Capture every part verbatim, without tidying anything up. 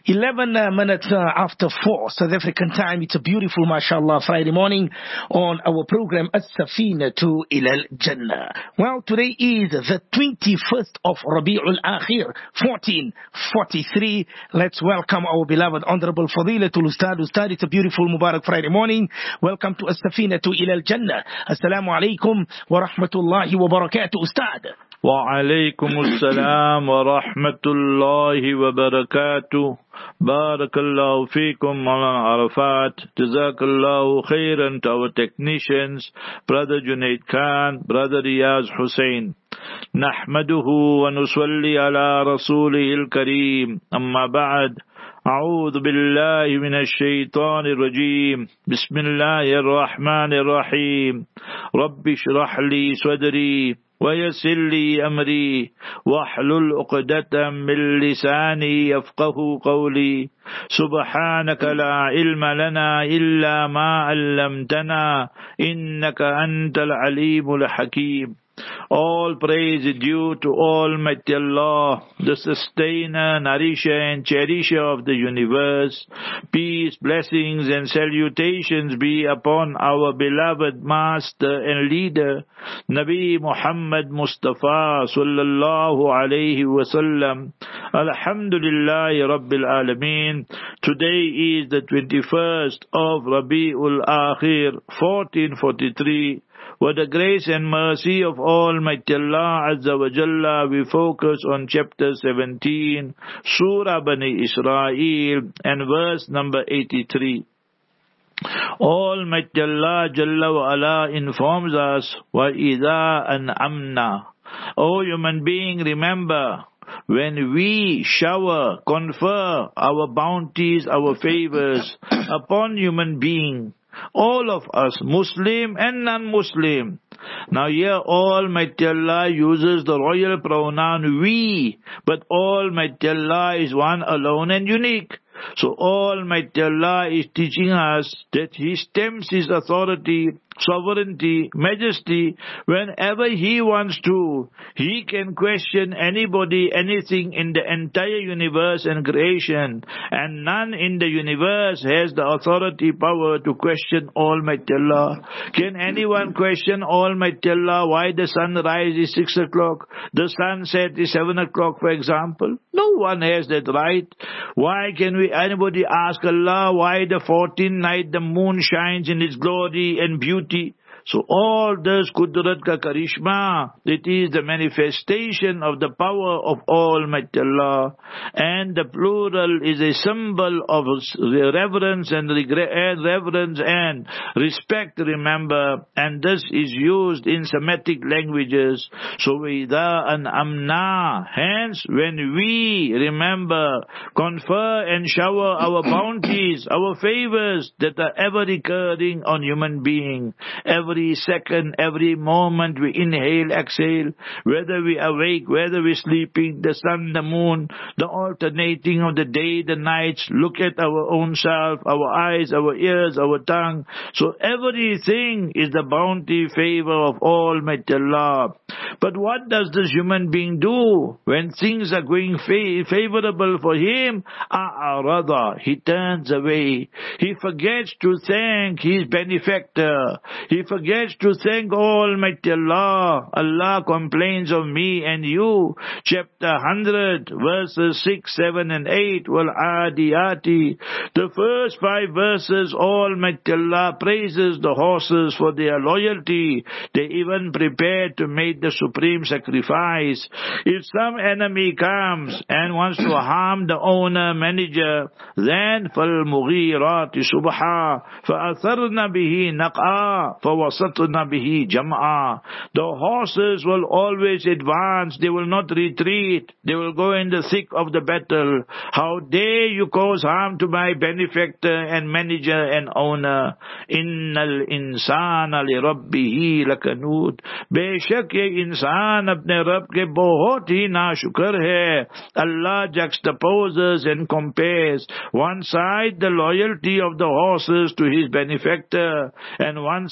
eleven uh, minutes uh, after four South African time. It's a beautiful, mashallah, Friday morning on our program As-Safina to Ilal Jannah. Well, today is the twenty-first of Rabi'ul Akhir, fourteen forty-three. Let's welcome our beloved Honorable Fadilatul Ustad. Ustad, it's a beautiful Mubarak Friday morning. Welcome to As-Safina to Ilal Jannah. Assalamu alaikum wa rahmatullahi wa barakatuh, Ustad. وعليكم السلام ورحمة الله وبركاته. بارك الله فيكم Maulana Arafat. Jazakallahu khairan to our technicians, Brother Junaid Khan, Brother Riyaz Hussain. نحمده ونصلي على رسوله الكريم. أما بعد. أعوذ بالله من الشيطان الرجيم. بسم الله الرحمن الرحيم. رب اشرح لي صدري ويسر لي أمري واحلل عقدة من لساني يفقه قولي. سبحانك لا علم لنا إلا ما علمتنا إنك أنت العليم الحكيم. All praise is due to Almighty Allah, the sustainer, nourisher and cherisher of the universe. Peace, blessings and salutations be upon our beloved master and leader, Nabi Muhammad Mustafa sallallahu alayhi wa sallam. Alhamdulillahi Rabbil Alameen. Today is the twenty-first of Rabi'ul Akhir, fourteen forty-three. With the grace and mercy of Almighty Allah Azza wa Jalla, we focus on chapter seventeen, Surah Bani Israel, and verse number eighty-three. Almighty Allah Jalla wa Ala informs us, وَإِذَا أَنْعَمْنَا. O human being, remember, when we shower, confer our bounties, our favors upon human being, all of us, Muslim and non-Muslim. Now here Almighty Allah uses the royal pronoun we, but Almighty Allah is one alone and unique. So Almighty Allah is teaching us that He stems His authority, sovereignty, majesty. Whenever He wants to, He can question anybody, anything in the entire universe and creation. And none in the universe has the authority, power to question Almighty Allah. Can anyone question Almighty Allah why the sun rises six o'clock, the sunset is seven o'clock, for example? No one has that right. Why can we anybody ask Allah why the fourteenth night the moon shines in its glory and beauty? So all this Qudrat ka Karishma, it is the manifestation of the power of Almighty Allah. And the plural is a symbol of reverence and reverence and respect, remember. And this is used in Semitic languages. So Veda and Amna, hence when we remember, confer and shower our bounties, our favors that are ever recurring on human being. Every Every second, every moment we inhale, exhale, whether we awake, whether we're sleeping, the sun, the moon, the alternating of the day, the nights, look at our own self, our eyes, our ears, our tongue. So everything is the bounty, favor of Almighty Allah. But what does this human being do when things are going fa- favorable for him? A'arada, he turns away. He forgets to thank his benefactor. He forgets to thank Almighty Allah. Allah complains of me and you. Chapter one hundred, verses six, seven and eight. Wal Adiyati. The first five verses, Almighty Allah praises the horses for their loyalty. They even prepared to make the supreme sacrifice. If some enemy comes and wants to harm the owner, manager, then فَالْمُغِيرَاتِ subha, فَأَثَرْنَ بِهِ نَقْعًا فَوَسَطْنَ بِهِ جَمْعًا. The horses will always advance. They will not retreat. They will go in the thick of the battle. How dare you cause harm to my benefactor and manager and owner? إِنَّ الْإِنسَانَ لِرَبِّهِ لَكَنُودٌ. बेशक ये इंसान अपने रब के बहुत ही नाशुक्र है. Allah juxtaposes and compares one side the loyalty of the horses to his benefactor and one side the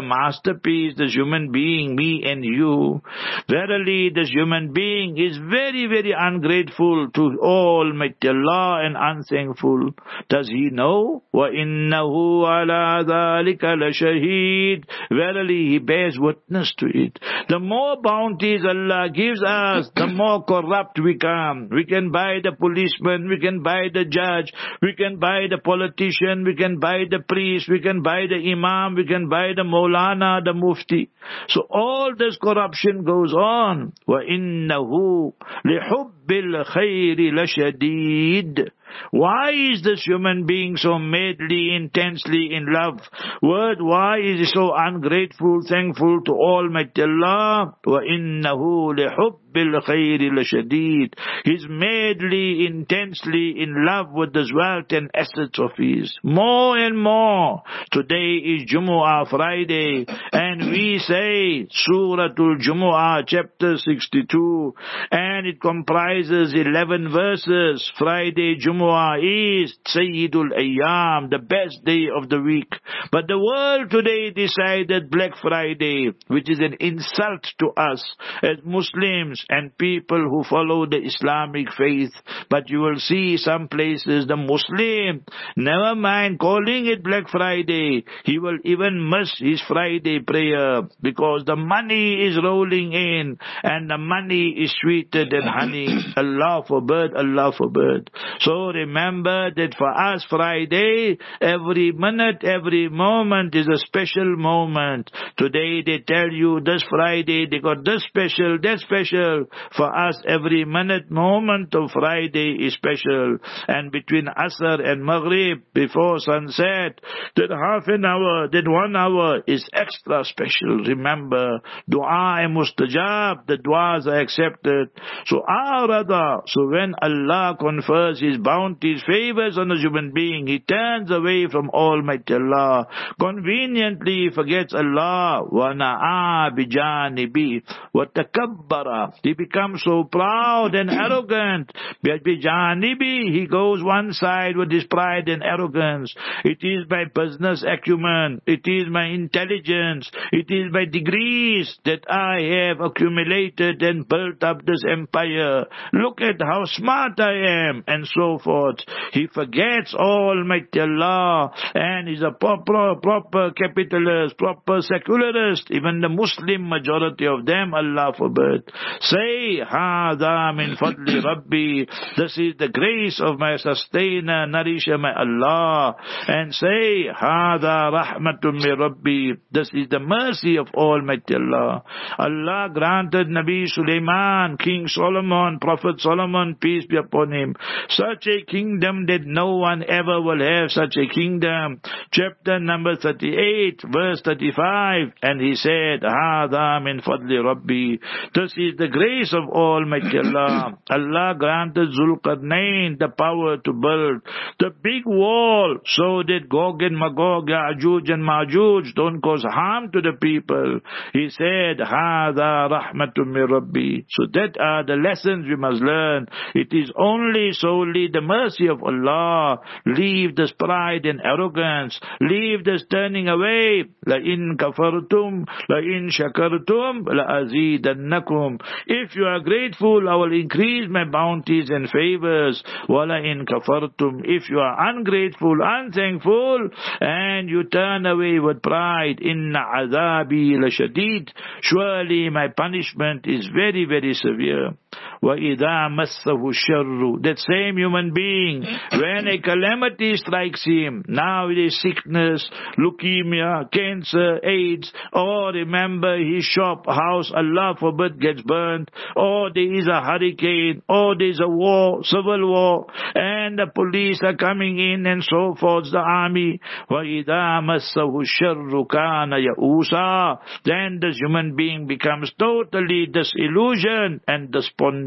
masterpiece, this human being, me and you, verily this human being is very, very ungrateful to Almighty Allah and unthankful. Does he know? وَإِنَّهُ عَلَى ذَلِكَ لَشَهِيدٌ. Verily he bears witness to it. The more bounties Allah gives us, the more corrupt we come. We can buy the policeman, we can buy the judge, we can buy the politician, we can buy the priest, we can buy the imam, we can buy the maulana, the mufti. So all this corruption goes on. وَإِنَّهُ لِحُبِّ الْخَيْرِ لَشَدِيدٌ. Why is this human being so madly, intensely in love? Word, why is he so ungrateful, thankful to Almighty Allah? وَإِنَّهُ لِحُبِّ الْخَيْرِ لَشَدِيدٌ. He's madly, intensely in love with this wealth and assets of his. More and more. Today is Jumu'ah, Friday, and we say Suratul Jumu'ah, chapter sixty-two, and it comprises eleven verses. Friday Jumu'ah is Sayyidul Ayyam, the best day of the week. But the world today decided Black Friday, which is an insult to us as Muslims and people who follow the Islamic faith. But you will see some places the Muslim, never mind calling it Black Friday, he will even miss his Friday prayer because the money is rolling in and the money is sweeter than honey. Allah forbid, Allah forbid. So remember that for us Friday, every minute, every moment is a special moment. Today they tell you this Friday they got this special, that special. For us every minute, moment of Friday is special. And between Asr and Maghrib, before sunset, that half an hour, that one hour is extra special. Remember, dua and mustajab, the duas are accepted. So our rather, so when Allah confers His bounties, favors on a human being, he turns away from Almighty Allah. Conveniently forgets Allah. وَنَعَى بِجَانِبِهِ وَتَكَبَّرَ. He becomes so proud and arrogant. بِجَانِبِهِ. He goes one side with his pride and arrogance. It is by business acumen. It is my intelligence. It is by degrees that I have accumulated and built up this empire. Look at how smart I am, and so forth. He forgets Almighty Allah and is a proper, proper capitalist, proper secularist. Even the Muslim majority of them, Allah forbid. Say, Hada min fadli Rabbi. This is the grace of my sustainer, nourisher, my Allah. And say, Hada rahmatun min Rabbi. This is the mercy of Almighty Allah. Allah granted Nabi Sulaiman, King Solomon, Prophet Solomon, peace be upon him, such a kingdom that no one ever will have such a kingdom. Chapter number thirty-eight, verse thirty-five. And he said, Hada min fadli Rabbi. This is the grace of Almighty Allah. Allah granted Zulqarnain the power to build the big wall so that Gog and Magog, Ya'juj and Ma'juj don't cause harm to the people. He said, Hada rahmatun min Rabbi. So that are the lessons we must learn. It is only solely the mercy of Allah. Leave this pride and arrogance. Leave this turning away. La in kafartum, la in shakartum, la azidannakum. If you are grateful, I will increase my bounties and favors. Wala in kafartum. If you are ungrateful, unthankful, and you turn away with pride, inna azabi la shadid. Surely my punishment is very, very severe. وَإِذَا مَسَّهُ الشَّرُّ. That same human being, when a calamity strikes him, now it is sickness, leukemia, cancer, AIDS, or remember his shop, house, Allah forbid, gets burned, or there is a hurricane, or there is a war, civil war, and the police are coming in, and so forth, the army. وَإِذَا مَسَّهُ الشَّرُّ كَانَ يَئُوسًا. Then this human being becomes totally disillusioned and despondent.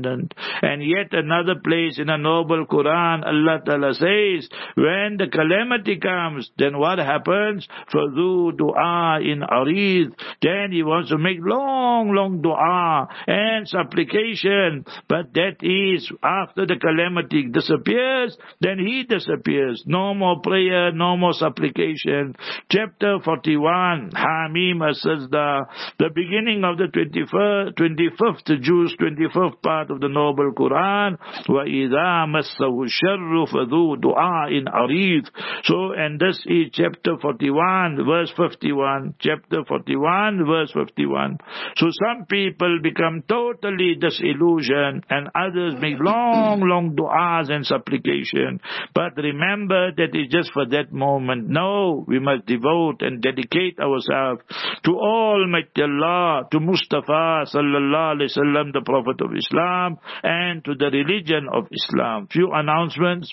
important. And yet another place in the noble Quran, Allah Ta'ala says, when the calamity comes, then what happens? فَذُو دُعَاءٍ عَرِيضٍ. Then he wants to make long, long dua and supplication. But that is, after the calamity disappears, then he disappears. No more prayer, no more supplication. Chapter forty-one, Hamim As-Sajda, the beginning of the twenty-first, twenty-fifth Juz, twenty-fifth part of the noble Quran. وَإِذَا مَسَّهُ الشَّرُّ فَذُو دُعَاءٍ عَرِيضٍ. So, and this is chapter forty-one, verse fifty-one. Chapter forty-one, verse fifty-one. So some people become totally disillusioned and others make long, long du'as and supplication. But remember that it's just for that moment. No, we must devote and dedicate ourselves to Almighty Allah, to Mustafa sallallahu alaihi wasallam, the Prophet of Islam, and to the religion of Islam. Few announcements.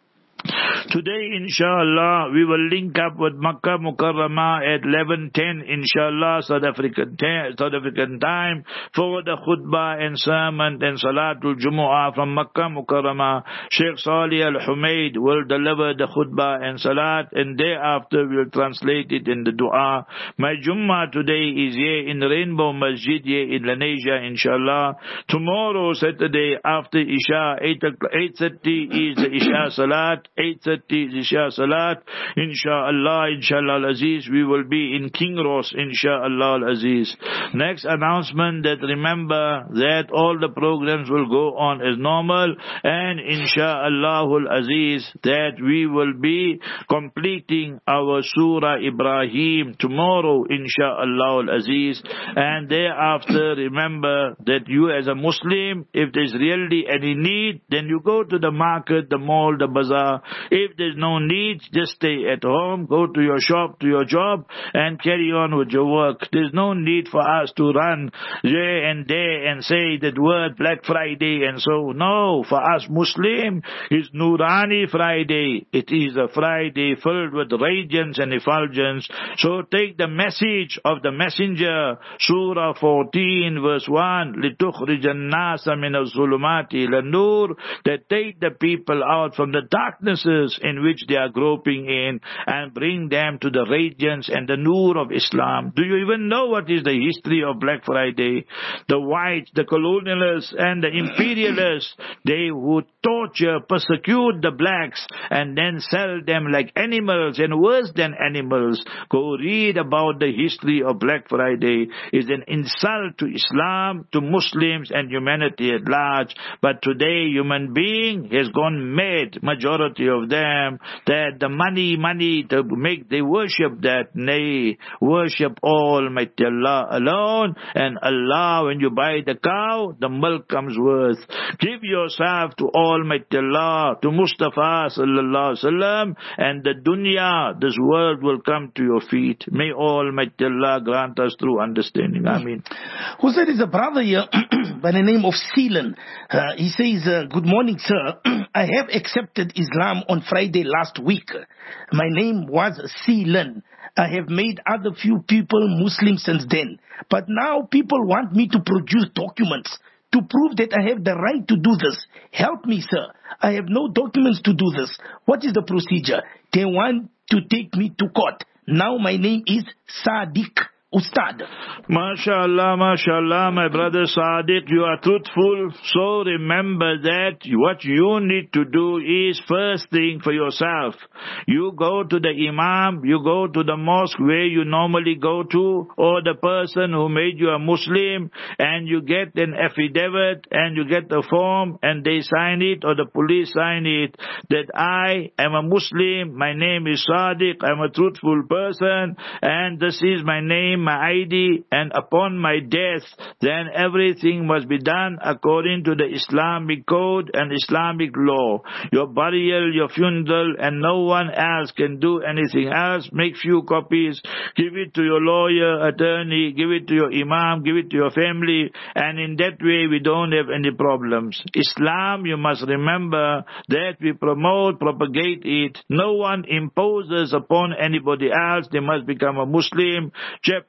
Today, inshallah, we will link up with Makkah Mukarramah at eleven ten, inshallah, South African, South African time, for the khutbah and sermon and Salatul Jumu'ah from Makkah Mukarramah. Sheikh Salih Al-Humaid will deliver the khutbah and salat, and thereafter we will translate it in the dua. My Jummah today is here in Rainbow Masjid here in Lenasia, inshallah. Tomorrow, Saturday, after Isha, eight thirty is the Isha Salat. eight thirty is Isha Salat. Insha'Allah, Insha'Allah Al-Aziz, we will be in King Ross, Insha'Allah Al-Aziz. Next announcement, that remember that all the programs will go on as normal, and Insha'Allah Al-Aziz, that we will be completing our Surah Ibrahim tomorrow, Insha'Allah Al-Aziz. And thereafter, remember that you as a Muslim, if there's really any need, then you go to the market, the mall, the bazaar. If there's no need, just stay at home, go to your shop, to your job, and carry on with your work. There's no need for us to run here and there and say that word Black Friday and so. No, for us Muslim, it's Nurani Friday. It is a Friday filled with radiance and effulgence. So take the message of the messenger, Surah fourteen verse one, لِتُخْرِجَ النَّاسَ مِنَ الظُّلُمَاتِ إِلَى النُّورِ, that take the people out from the darknesses in which they are groping in and bring them to the radiance and the nur of Islam. Do you even know what is the history of Black Friday? The whites, the colonialists and the imperialists, they would torture, persecute the blacks and then sell them like animals and worse than animals. Go read about the history of Black Friday. It's an insult to Islam, to Muslims and humanity at large. But today human being has gone mad, majority of them, that the money, money to make, they worship that. Nay, worship Almighty Allah alone, and Allah, when you buy the cow, the milk comes worth. Give yourself to Almighty Allah, to Mustafa sallallahu alaihi wasallam, and the dunya, this world will come to your feet. May Almighty Allah grant us true understanding. Ameen. Who said is a brother here by the name of Seelan. Uh, he says, uh, good morning, sir. I have accepted Islam on Friday last week. My name was Seelan. I have made other few people Muslim since then. But now people want me to produce documents to prove that I have the right to do this. Help me, sir. I have no documents to do this. What is the procedure? They want to take me to court. Now my name is Sadiq Ustad. MashaAllah, MashaAllah, my brother Sadiq, you are truthful. So remember that what you need to do is first thing for yourself. You go to the Imam, you go to the mosque where you normally go to, or the person who made you a Muslim, and you get an affidavit and you get the form and they sign it, or the police sign it, that I am a Muslim, my name is Sadiq, I'm a truthful person, and this is my name, my I D, and upon my death, then everything must be done according to the Islamic code and Islamic law. Your burial, your funeral, and no one else can do anything else. Make few copies, give it to your lawyer, attorney, give it to your imam, give it to your family, and in that way we don't have any problems. Islam, you must remember that we promote, propagate it. No one imposes upon anybody else. They must become a Muslim. Chapter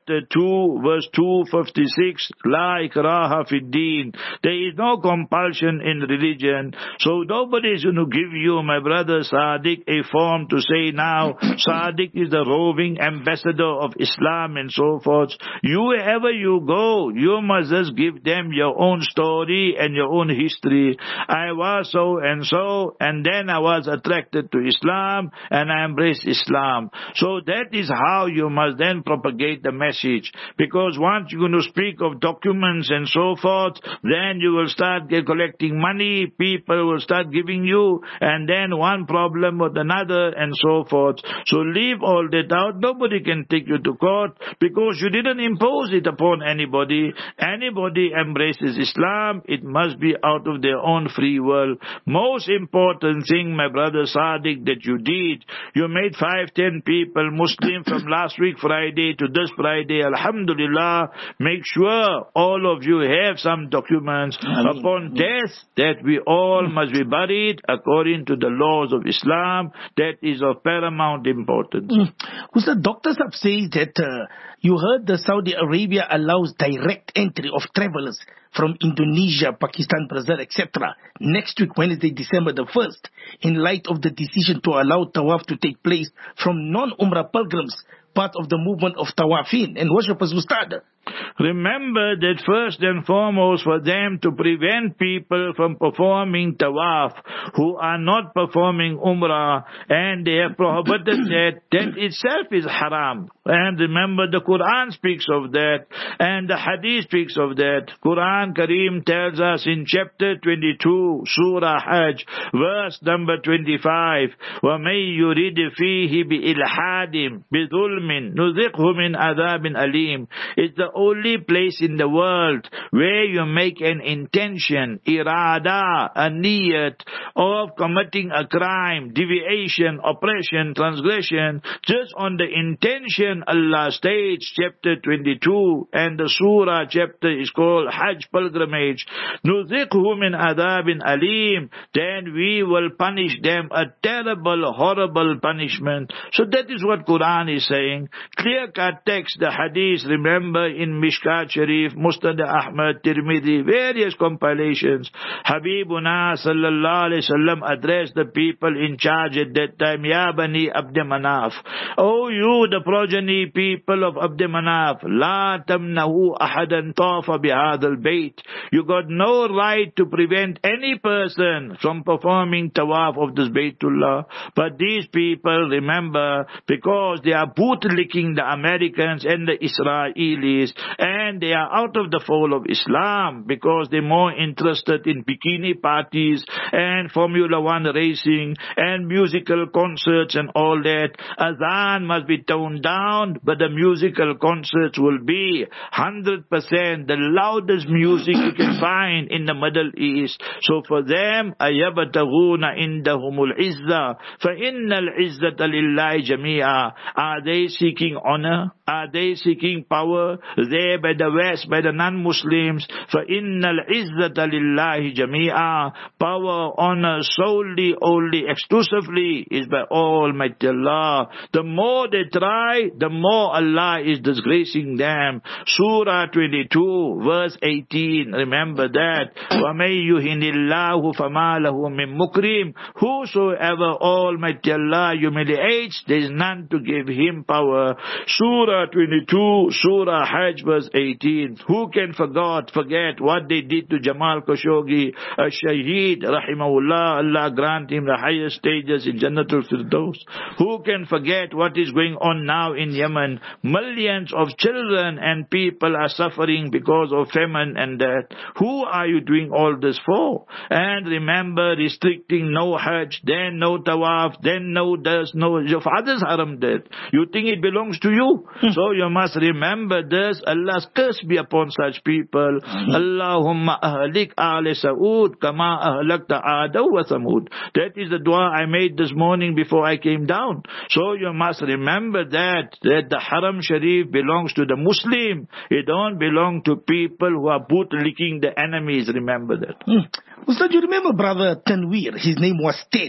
chapter two, verse two fifty-six, La ikraha fid deen. There is no compulsion in religion. So nobody is going to give you, my brother Sadiq, a form to say now, Sadiq is the roving ambassador of Islam and so forth. You, wherever you go, you must just give them your own story and your own history. I was so and so, and then I was attracted to Islam, and I embraced Islam. So that is how you must then propagate the message. Because once you're going to speak of documents and so forth, then you will start get collecting money, people will start giving you, and then one problem with another and so forth. So leave all that out. Nobody can take you to court because you didn't impose it upon anybody. Anybody embraces Islam, it must be out of their own free will. Most important thing, my brother Sadiq, that you did, you made five, ten people Muslim from last week Friday to this Friday. Alhamdulillah, make sure all of you have some documents Ameen. Upon death that we all must be buried according to the laws of Islam. That is of paramount importance. Mm. Ustad, doctors have said that uh, you heard that Saudi Arabia allows direct entry of travelers from Indonesia, Pakistan, Brazil, et cetera next week, Wednesday, December the first, in light of the decision to allow Tawaf to take place from non-Umrah pilgrims, part of the movement of Tawafin and worshippers who started. Remember that first and foremost for them to prevent people from performing tawaf who are not performing umrah, and they have prohibited that, that itself is haram. And remember the Quran speaks of that, and the Hadith speaks of that. Quran Kareem tells us in chapter twenty-two, Surah Hajj, verse number twenty-five, وَمَن يُرِدْ فِيهِ بِإِلْحَادٍ بِظُلْمٍ نُذِقْهُ مِنْ عَذَابٍ أَلِيمٍ. It's the only place in the world where you make an intention, irada, a niyat of committing a crime, deviation, oppression, transgression, just on the intention. Allah states, chapter twenty-two, and the surah chapter is called Hajj pilgrimage. نُذِقْهُ مِنْ عَذَابٍ أَلِيمٍ. Then we will punish them a terrible, horrible punishment. So that is what Quran is saying. Clear-cut text, the Hadith, remember, in Mishkat Sharif, Musnad Ahmad, Tirmidhi, various compilations. Habibuna sallallahu alayhi wasallam addressed the people in charge at that time, Ya Bani Abd Manaf. Oh, you, the progeny people of Abd Manaf, La tamnahu ahadan tafa bihadal bayt. You got no right to prevent any person from performing tawaf of this Baytullah. But these people, remember, because they are bootlicking the Americans and the Israelis, and they are out of the fold of Islam because they're more interested in bikini parties and Formula One racing and musical concerts and all that. Azan must be toned down, but the musical concerts will be one hundred percent the loudest music you can find in the Middle East. So for them, أَيَبْتَغُونَ عِنْدَهُمُ الْعِزَّةَ فَإِنَّ الْعِزَّةَ لِلَّهِ جَمِيعًا. Are they seeking honor? Are they seeking power? There by the West, by the non-Muslims, فَإِنَّ الْعِزَّةَ لِلَّهِ جَمِيعًا. Power, honor, solely, only, exclusively is by Almighty Allah. The more they try, the more Allah is disgracing them. Surah twenty-two, verse eighteen, remember that. وَمَن يُهِنِ اللَّهُ فَمَا لَهُ مِن مُكْرِمٍ. Whosoever Almighty Allah humiliates, there is none to give him power. Surah twenty-two, Surah Hajj, verse eighteen. Who can forget, forget what they did to Jamal Khashoggi, a shaheed, rahimahullah, Allah grant him the highest stages in Jannatul Firdaus. Who can forget what is going on now in Yemen? Millions of children and people are suffering because of famine and that. Who are you doing all this for? And remember, restricting no Hajj, then no Tawaf, then no this, no, your father's haram that. You think it belongs to you? So you must remember this. Allah's curse be upon such people. Allahumma ahlik ala Saud kama ahlakta Adaw wa Samud. That is the dua I made this morning before I came down. So you must remember that, that the Haram Sharif belongs to the Muslim. It don't belong to people who are bootlicking the enemies. Remember that. Hmm. Ustad, you remember brother Tanweer? His name was Ted.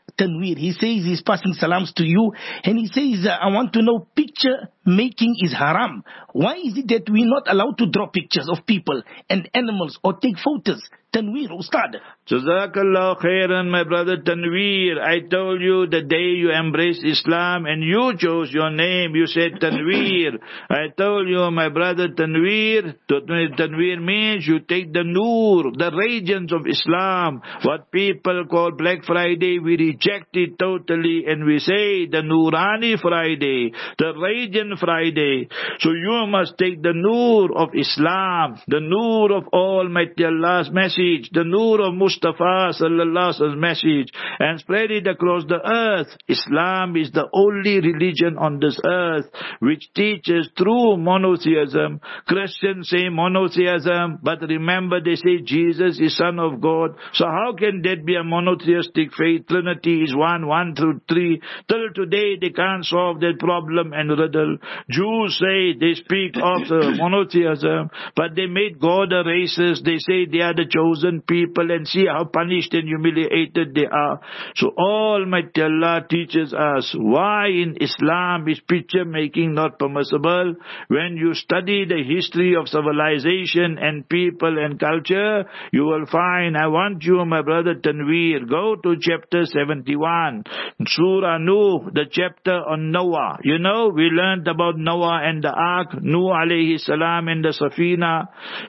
Tanweer. He says he's passing salams to you, and he says, uh, I want to know, picture making is haram. Why is it that we're not allowed to draw pictures of people and animals or take photos? Tanweer, Ustad. Jazakallah khairan, my brother Tanweer. I told you the day you embraced Islam and you chose your name, you said Tanweer. I told you, my brother Tanweer, Tanweer means you take the nur, the radiance of Islam. What people call Black Friday, we reject it totally and we say the Nurani Friday, the radiant Friday. So you must take the nur of Islam, the nur of Almighty Allah's message, the nur of Mustafa sallallahu alaihi wasallam's message, and spread it across the earth. Islam is the only religion on this earth which teaches true monotheism. Christians say monotheism, but remember they say Jesus is Son of God. So how can that be a monotheistic faith? Trinity is one, one through three. Till today they can't solve that problem and riddle. Jews say they speak of the monotheism, but they made God a racist. They say they are the chosen people, and see how punished and humiliated they are. So Almighty Allah teaches us why in Islam is picture making not permissible. When you study the history of civilization and people and culture, you will find, I want you, my brother Tanweer, go to chapter seventy-one, Surah Nuh, the chapter on Noah. You know, we learned about Noah and the ark, Nuh alayhi salam and the Safina.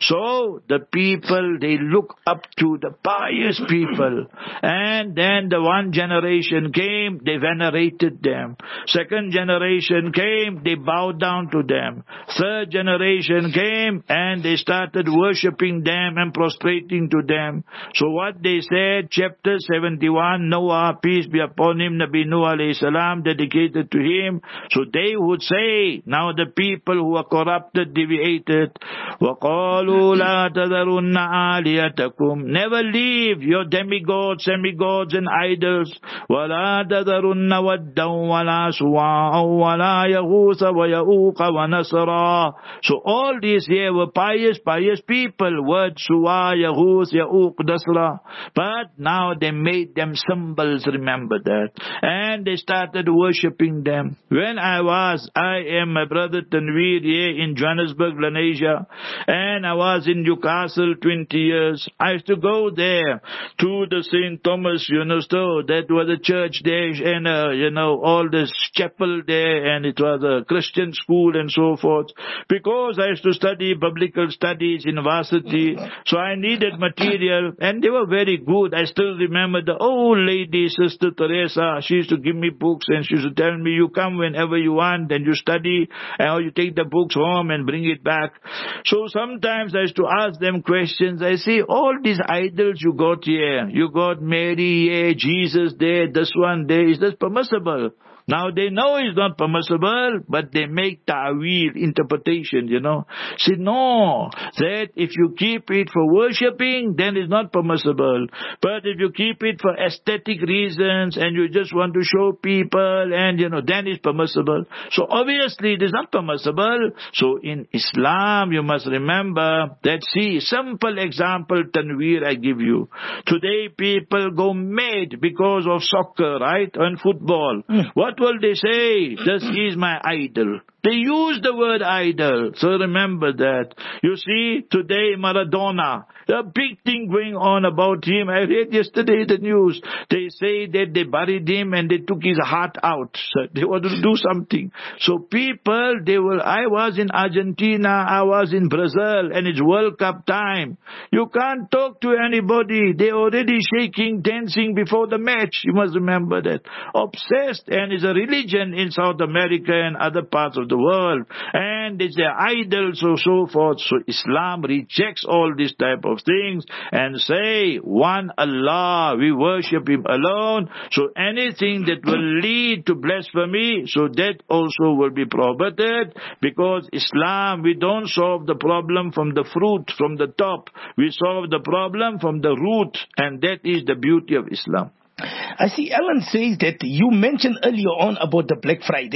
So the people, they look up to the pious people. And then the one generation came, they venerated them. Second generation came, they bowed down to them. Third generation came, and they started worshipping them and prostrating to them. So what they said, chapter seventy-one, Noah, peace be upon him, Nabi Nuh alayhi salam, dedicated to him. So they would say, now the people who are corrupted, deviated, وَقَالُوا لَا تَذَرُنَّ آلِيَتَكُمْ, never leave your demigods, semigods and idols. وَلَا تَذَرُنَّ وَدًّا وَلَا سُوَاعًا وَلَا يَغُوثَ وَيَعُوقَ وَنَسْرًا. So all these here were pious, pious people. Word Suwa, Yaghuth, Ya'uq, Nasra. But now they made them symbols, remember that. And they started worshipping them. When I was, I am my brother Tanweer here in Johannesburg, Lenasia, and I was in Newcastle twenty years. I used to go there to the Saint Thomas, you know, so that was a church there, and uh, you know, all this chapel there, and it was a Christian school and so forth. Because I used to study biblical studies in varsity, so I needed material, and they were very good. I still remember the old lady, Sister Teresa. She used to give me books, and she used to tell me, you come whenever you want, and you study, and you take the books home and bring it back. So sometimes I used to ask them questions. I say, all these idols you got here, you got Mary here, Jesus there, this one there, is this permissible? Now they know it's not permissible, but they make ta'wil, interpretation, you know. Say, no, that if you keep it for worshipping, then it's not permissible. But if you keep it for aesthetic reasons, and you just want to show people, and you know, then it's permissible. So obviously it is not permissible. So in Islam, you must remember that, see, simple example, Tanweer, I give you. Today people go mad because of soccer, right, and football. Mm. What will they say? This is my idol. They use the word idol. So remember that. You see, today Maradona, a big thing going on about him. I read yesterday the news. They say that they buried him and they took his heart out. So they want to do something. So people, they will, I was in Argentina, I was in Brazil, and it's World Cup time. You can't talk to anybody. They're already shaking, dancing before the match. You must remember that. Obsessed, and it's a religion in South America and other parts of the world, and it's their idols or so forth. So Islam rejects all these type of things and say, one Allah, we worship Him alone. So anything that will lead to blasphemy, so that also will be prohibited, because Islam, we don't solve the problem from the fruit, from the top. We solve the problem from the root, and that is the beauty of Islam. I see Alan says that you mentioned earlier on about the Black Friday,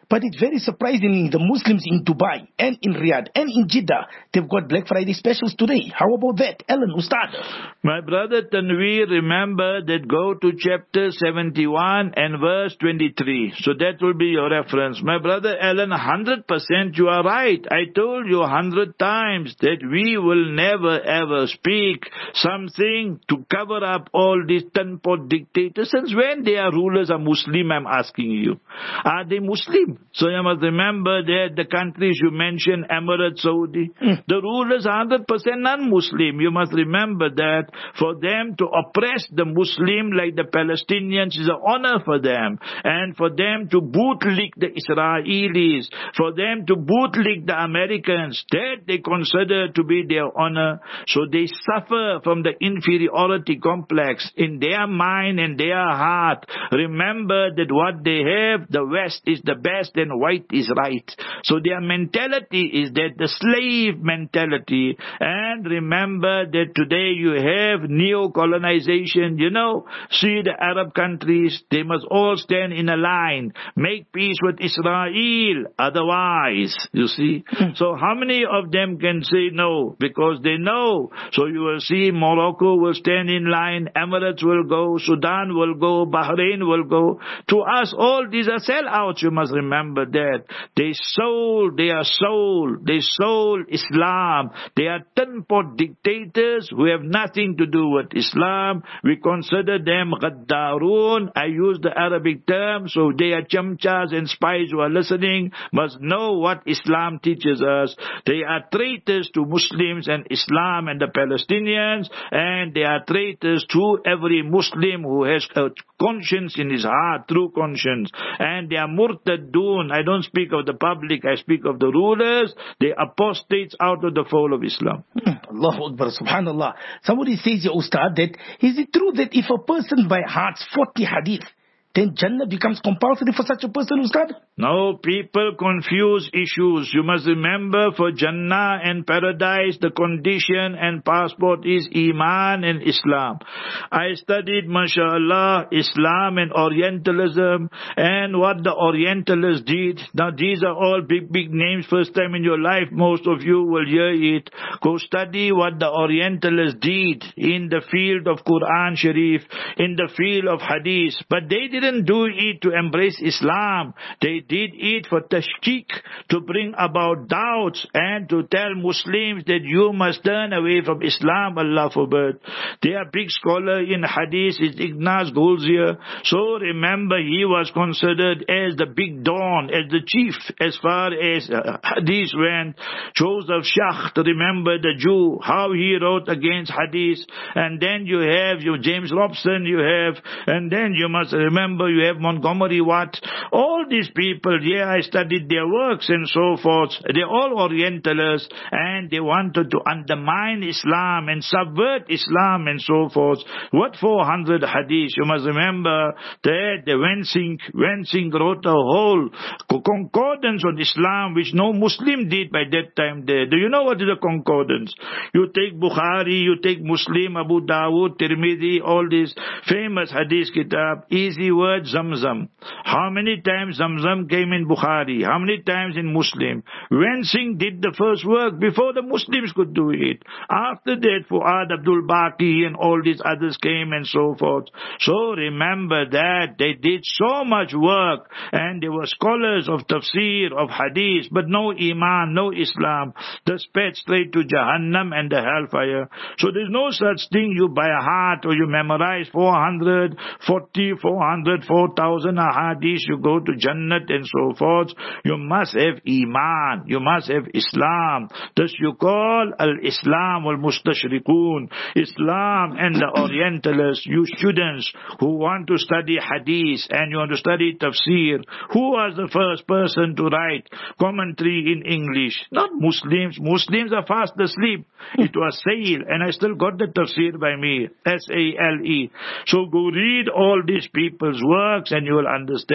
But it's very surprisingly, the Muslims in Dubai and in Riyadh and in Jeddah, they've got Black Friday specials today. How about that? Alan, Ustad. My brother Tanveer, remember that go to chapter seventy-one and verse twenty-three. So that will be your reference. My brother Alan, one hundred percent you are right. I told you a hundred times that we will never ever speak something to cover up all these ten-pot dictators. Since when their rulers are Muslim, I'm asking you. Are they Muslim? So you must remember that the countries you mentioned, Emirates, Saudi, mm. the rulers are one hundred percent non-Muslim. You must remember that for them to oppress the Muslim like the Palestinians is an honor for them. And for them to bootlick the Israelis, for them to bootlick the Americans, that they consider to be their honor. So they suffer from the inferiority complex in their mind and their heart. Remember that what they have, the West is the best and white is right. So their mentality is that the slave mentality. And remember that today you have neo-colonization. You know, see the Arab countries, they must all stand in a line, make peace with Israel, otherwise, you see. So how many of them can say no? Because they know. So you will see Morocco will stand in line, Emirates will go, Sudan will go, Bahrain will go. To us, all these are sellouts, you must remember that. They sold, they are sold, they sold Islam. They are ten-pot dictators who have nothing to do with Islam. We consider them Gaddarun. I use the Arabic term, so they are chamchas and spies who are listening must know what Islam teaches us. They are traitors to Muslims and Islam and the Palestinians, and they are traitors to every Muslim who has a conscience in his heart, true conscience. And they are murtadun. I don't speak of the public, I speak of the rulers. They apostates out of the fold of Islam. Allahu Akbar, subhanallah. Somebody says, Ya Ustad, that is it true that if a person by hearts forty hadith, then Jannah becomes compulsory for such a person, Ustad? No, people confuse issues. You must remember, for Jannah and paradise, the condition and passport is Iman and Islam. I studied, mashallah, Islam and Orientalism and what the Orientalists did. Now these are all big, big names. First time in your life, most of you will hear it. Go study what the Orientalists did in the field of Quran Sharif, in the field of Hadith. But they didn't do it to embrace Islam. They did it for tashkik, to bring about doubts and to tell Muslims that you must turn away from Islam, Allah forbid. Their big scholar in Hadith is Ignaz Goldziher. So remember, he was considered as the big don, as the chief, as far as uh, Hadith went. Joseph Schacht, remember the Jew, how he wrote against Hadith. And then you have your James Robson, you have, and then you must remember you have Montgomery Watt. All these people, yeah, I studied their works and so forth. They're all Orientalists, and they wanted to undermine Islam and subvert Islam and so forth. What four hundred hadith? You must remember that the Wensing, Wensing wrote a whole concordance on Islam, which no Muslim did by that time there. Do you know what is a concordance? You take Bukhari, you take Muslim, Abu Dawud, Tirmidhi, all these famous hadith kitab, easy word, Zamzam. How many times Zamzam came in Bukhari? How many times in Muslim? Wensing did the first work before the Muslims could do it. After that, Fuad Abdul Baqi and all these others came and so forth. So remember that they did so much work, and they were scholars of tafsir, of hadith, but no iman, no Islam. They sped straight to Jahannam and the hellfire. So there's no such thing you by heart or you memorize four hundred forty, four hundred, four thousand ahadith, you go to Jannat and so forth. You must have Iman. You must have Islam. Thus you call Al-Islam Al-Mustashrikun. Islam and the Orientalists, you students who want to study Hadith and you want to study Tafsir, who was the first person to write commentary in English? Not Muslims. Muslims are fast asleep. It was Sale, and I still got the Tafsir by me. S A L E. So go read all these people's works and you will understand.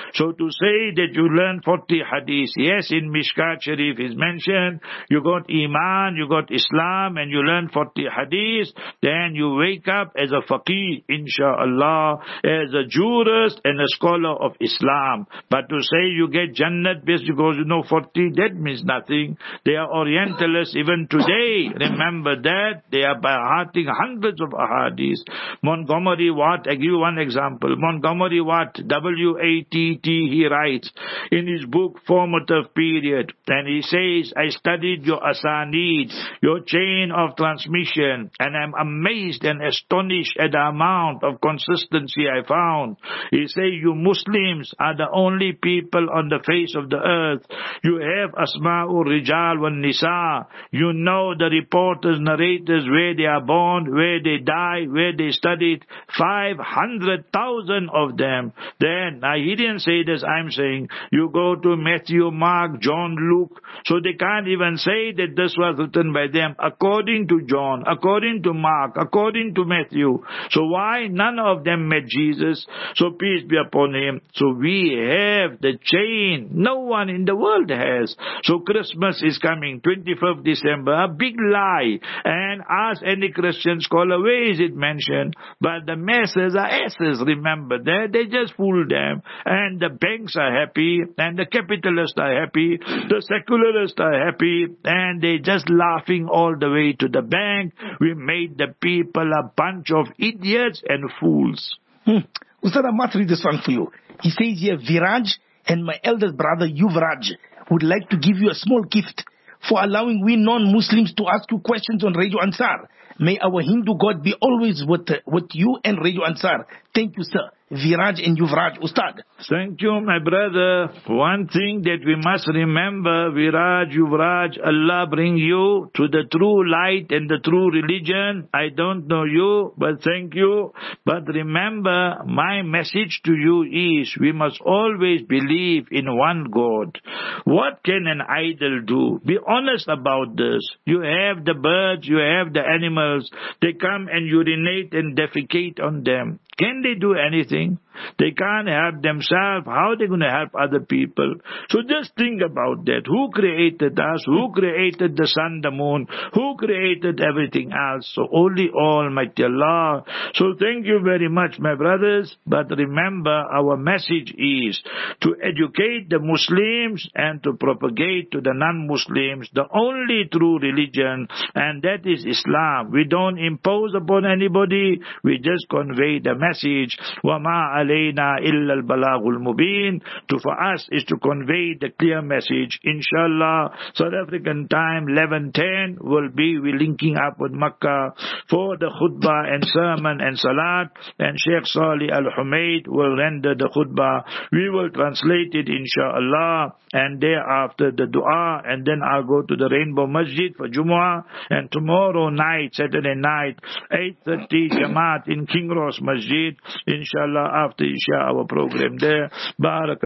So to say that you learn forty hadiths, yes, in Mishkat Sharif is mentioned, you got Iman, you got Islam, and you learn forty hadiths, then you wake up as a faqih, inshallah, as a jurist and a scholar of Islam. But to say you get Jannat based because you know forty, that means nothing. They are Orientalists even today. Remember that. They are by hearting hundreds of ahadiths. Montgomery Watt, I give you one example. Montgomery Watt, W A T T, he writes in his book Formative Period, and he says, I studied your asanid, your chain of transmission, and I'm amazed and astonished at the amount of consistency I found. He says, you Muslims are the only people on the face of the earth. You have Asma'ur Rijal wa Nisa. You know the reporters, narrators, where they are born, where they die, where they studied. Five hundred thousand of them. Then, now he didn't say this, I'm saying, you go to Matthew, Mark, John, Luke, so they can't even say that this was written by them according to John, according to Mark, according to Matthew. So why none of them met Jesus? So peace be upon him. So we have the chain. No one in the world has. So Christmas is coming, twenty-fifth December, a big lie. And ask any Christian scholar, where is it mentioned? But the masses are asses, remember that. They just fool them. And the banks are happy, and the capitalists are happy, the secularists are happy, and they just laughing all the way to the bank. We made the people a bunch of idiots and fools. Hmm. Ustad, I must read this one for you. He says here, Viraj and my eldest brother Yuvraj would like to give you a small gift for allowing we non-Muslims to ask you questions on Radio Ansar. May our Hindu God be always with, with you and Radio Ansar. Thank you, sir. Viraj and Yuvraj. Ustad. Thank you, my brother. One thing that we must remember, Viraj, Yuvraj, Allah bring you to the true light and the true religion. I don't know you, but thank you. But remember, my message to you is, we must always believe in one God. What can an idol do? Be honest about this. You have the birds, you have the animals. They come and urinate and defecate on them. Can they do anything? They can't help themselves. How are they going to help other people? So just think about that. Who created us? Who created the sun, the moon? Who created everything else? So only Almighty Allah. So thank you very much, my brothers. But remember, our message is to educate the Muslims and to propagate to the non-Muslims the only true religion, and that is Islam. We don't impose upon anybody. We just convey the message. وَمَا عَلَيْنَا إِلَّا الْبَلَاغُ الْمُبِينَ. To for us is to convey the clear message. Inshallah, South African time, eleven ten, will be we linking up with Makkah for the khutbah and sermon and salat, and Sheikh Salih Al-Humaid will render the khutbah. We will translate it, inshallah, and thereafter the dua, and then I'll go to the Rainbow Masjid for Jumu'ah, and tomorrow night, Saturday night, eight thirty, Jamaat in King Ross Masjid, inshallah, after Isha, our program there. Barak